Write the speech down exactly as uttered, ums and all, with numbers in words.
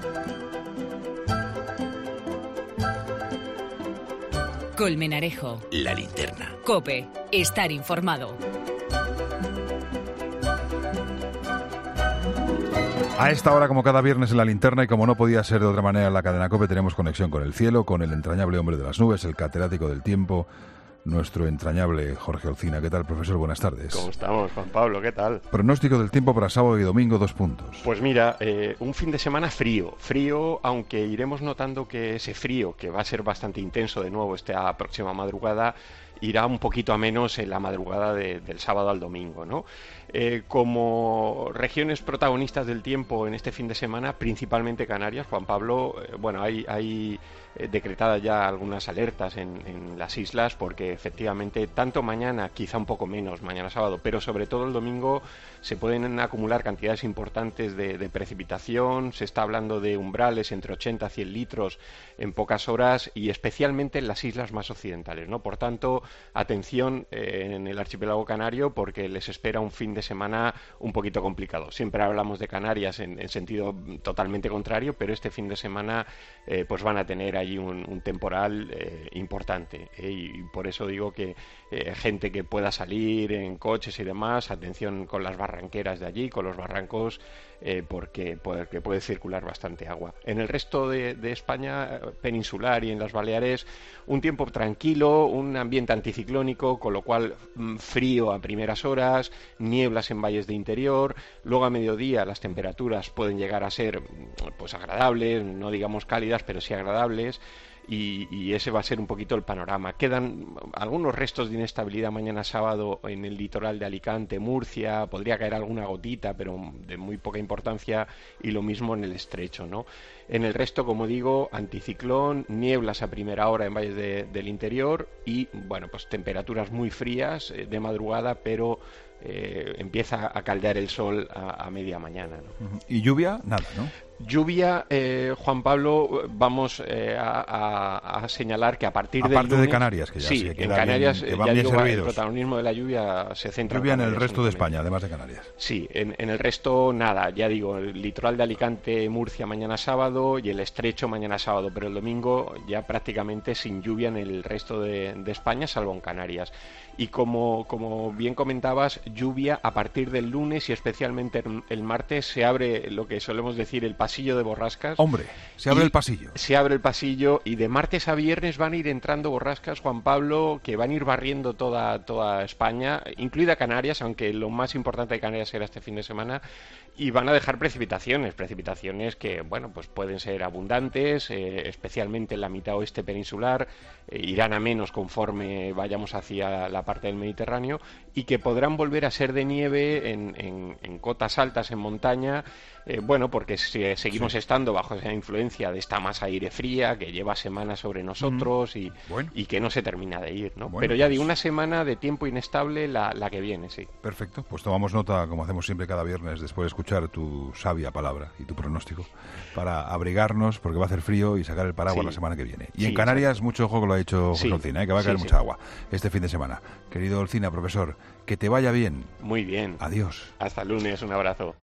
Colmenarejo. La Linterna. COPE. Estar informado. A esta hora, como cada viernes en La Linterna, y como no podía ser de otra manera en la cadena COPE, tenemos conexión con el cielo, con el entrañable hombre de las nubes, el catedrático del tiempo, nuestro entrañable Jorge Olcina. ¿Qué tal, profesor? Buenas tardes. ¿Cómo estamos, Juan Pablo? ¿Qué tal? Pronóstico del tiempo para sábado y domingo, dos puntos. Pues mira, eh, un fin de semana frío, frío, aunque iremos notando que ese frío, que va a ser bastante intenso de nuevo esta próxima madrugada, irá un poquito a menos en la madrugada de, del sábado al domingo, ¿no? Eh, como regiones protagonistas del tiempo en este fin de semana, principalmente Canarias, Juan Pablo, eh, bueno, hay, hay eh, decretadas ya algunas alertas en, en las islas, porque efectivamente tanto mañana, quizá un poco menos mañana sábado, pero sobre todo el domingo se pueden acumular cantidades importantes de, de precipitación. Se está hablando de umbrales entre ochenta a cien litros en pocas horas, y especialmente en las islas más occidentales, ¿no? Por tanto, atención eh, en el archipiélago canario, porque les espera un fin de semana un poquito complicado. Siempre hablamos de Canarias en, en sentido totalmente contrario, pero este fin de semana eh, pues van a tener ahí un, un temporal eh, importante, eh, y por eso digo que eh, gente que pueda salir en coches y demás, atención con las barranqueras de allí, con los barrancos, eh, porque, porque puede circular bastante agua. En el resto de, de España peninsular y en las Baleares, un tiempo tranquilo, un ambiente anticiclónico, con lo cual mmm, frío a primeras horas, nieblas en valles de interior. Luego a mediodía las temperaturas pueden llegar a ser pues agradables, no digamos cálidas, pero sí agradables. Y, y ese va a ser un poquito el panorama. Quedan algunos restos de inestabilidad mañana sábado en el litoral de Alicante, Murcia, podría caer alguna gotita, pero de muy poca importancia, y lo mismo en el estrecho, ¿no? En el resto, como digo, anticiclón, nieblas a primera hora en valles de, del interior y, bueno, pues temperaturas muy frías eh, de madrugada, pero eh, empieza a caldear el sol a, a media mañana, ¿no? ¿Y lluvia? Nada, ¿no? Lluvia, eh, Juan Pablo, vamos eh, a, a, a señalar que a partir del Aparte lunes, de Canarias, que ya sí, se queda en Canarias bien, que van ya bien digo, el servidos. protagonismo de la lluvia se centra Lluvia en el Canarias, resto de únicamente. España, además de Canarias. Sí, en, en el resto nada, ya digo, el litoral de Alicante, Murcia mañana sábado y el estrecho mañana sábado, pero el domingo ya prácticamente sin lluvia en el resto de, de España, salvo en Canarias. Y como, como bien comentabas, lluvia a partir del lunes y especialmente el martes se abre lo que solemos decir el pasillo de borrascas. Hombre, se abre el pasillo. Se abre el pasillo y de martes a viernes van a ir entrando borrascas, Juan Pablo, que van a ir barriendo toda, toda España, incluida Canarias, aunque lo más importante de Canarias será este fin de semana, y van a dejar precipitaciones, precipitaciones que, bueno, pues pueden ser abundantes, eh, especialmente en la mitad oeste peninsular, eh, irán a menos conforme vayamos hacia la parte del Mediterráneo, y que podrán volver a ser de nieve en, en, en cotas altas, en montaña, eh, bueno, porque si, seguimos sí. estando bajo esa influencia de esta masa aire fría que lleva semanas sobre nosotros, mm. y, bueno. y que no se termina de ir, ¿no? Bueno, Pero ya pues... digo, una semana de tiempo inestable la, la que viene, sí. Perfecto, pues tomamos nota, como hacemos siempre cada viernes, después de escuchar tu sabia palabra y tu pronóstico, para abrigarnos, porque va a hacer frío, y sacar el paraguas sí. la semana que viene. Y sí, en Canarias, exacto. mucho ojo que lo ha dicho José sí. Olcina, ¿eh? que va a caer sí, mucha sí. agua este fin de semana. Querido Olcina, profesor, que te vaya bien. Muy bien. Adiós. Hasta el lunes, un abrazo.